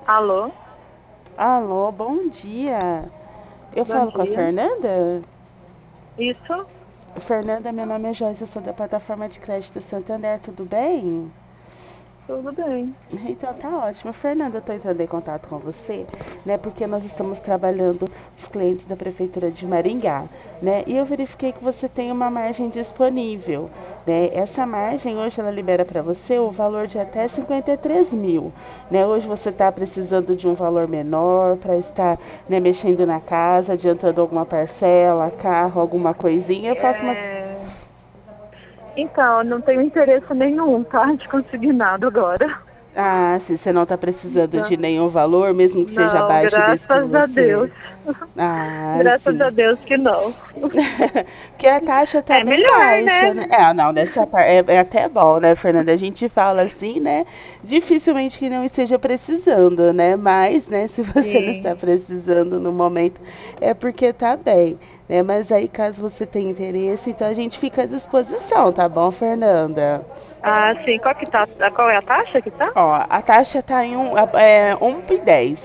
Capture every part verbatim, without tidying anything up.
Alô? Alô, bom dia. Eu Bom falo com a dia. Fernanda? Isso? Fernanda, meu nome é Joyce, eu sou da plataforma de crédito Santander, tudo bem? Tudo bem. Então tá ótimo. Fernanda, eu estou entrando em contato com você, né, porque nós estamos trabalhando os clientes da Prefeitura de Maringá, né, e eu verifiquei que você tem uma margem disponível, né, essa margem hoje ela libera para você o valor de até cinquenta e três mil, né, hoje você está precisando de um valor menor para estar, né, mexendo na casa, adiantando alguma parcela, carro, alguma coisinha, eu faço uma... É... Então, eu não tenho interesse nenhum, tá? De conseguir nada agora. Ah, se você não está precisando Tá. de nenhum valor, mesmo que seja Não, abaixo desse que graças a você... Deus. Ah, Graças a sim. Deus que não. Porque a taxa tá É bem melhor, baixa, né? né? É, não, nessa parte é, é até bom, né, Fernanda? A gente fala assim, né? Dificilmente que não esteja precisando, né? Mas, né, se você não está Sim. precisando no momento, é porque tá bem, né? Mas aí, caso você tenha interesse, então a gente fica à disposição, tá bom, Fernanda? Ah, sim. Qual que tá? Qual é a taxa que tá? Ó, a taxa tá em um, é, um e dez.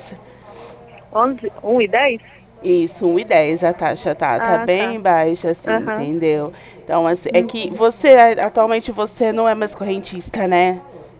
Onze, um e dez? Isso, um e dez a taxa tá, tá Ah, tá. bem baixa, assim, Aham. entendeu? Então, assim, é que Uhum. você, atualmente, você não é mais correntista, né?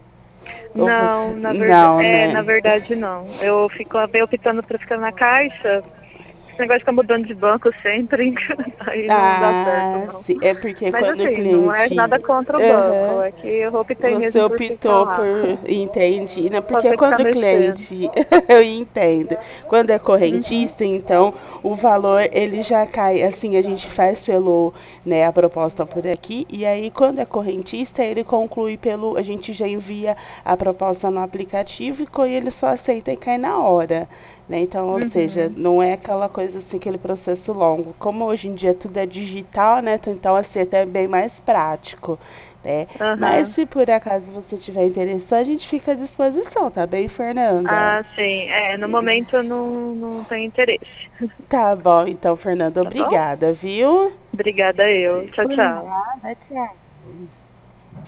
Ou Não, você, na verdade, não, é, na né? verdade não. Eu fico bem optando para ficar na caixa. Esse negócio de ficar mudando de banco sempre, aí não dá certo, Ah, não. sim, é porque Mas quando o assim, não é cliente, nada contra o banco, aham, é que eu optei você mesmo por ficar optou por, lá. entende, né? Pra Porque ter que ficar quando o mexendo. cliente, eu entendo, quando é Uhum, correntista, então o valor ele já cai, assim, a gente faz pelo, né, a proposta por aqui, e aí quando é correntista, ele conclui pelo, a gente já envia a proposta no aplicativo e co- ele só aceita e cai na hora. Né? Então, ou seja, uhum, não é aquela coisa assim, aquele processo longo. Como hoje em dia tudo é digital, né? Então, assim, é até bem mais prático. Né? Mas aham. se por acaso você tiver interesse, a gente fica à disposição, tá bem, Fernanda? Ah, sim. É, no momento eu não, não tenho interesse. Tá bom, então, Fernanda, Tá bom? obrigada, viu? Obrigada eu. Tchau, Por tchau. nada, tchau.